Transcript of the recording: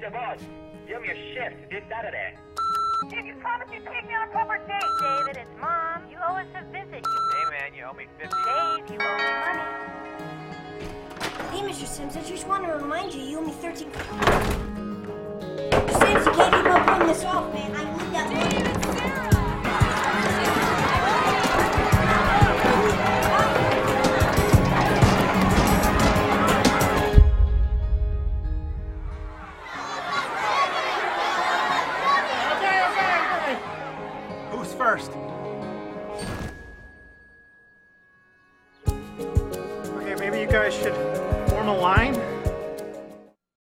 Yeah, boss, give me a shift. Get out of there. Did you promise you'd take me on a proper date? David, it's Mom. You owe us a visit. Hey, man, you owe me 50. Dave, you owe me money. Hey, Mr. Sims, I just want to remind you, you owe me 13. Mr. Sims, you can't keep on putting this off, man. I need that money. David, Sarah! Who's first? Okay, maybe you guys should form a line.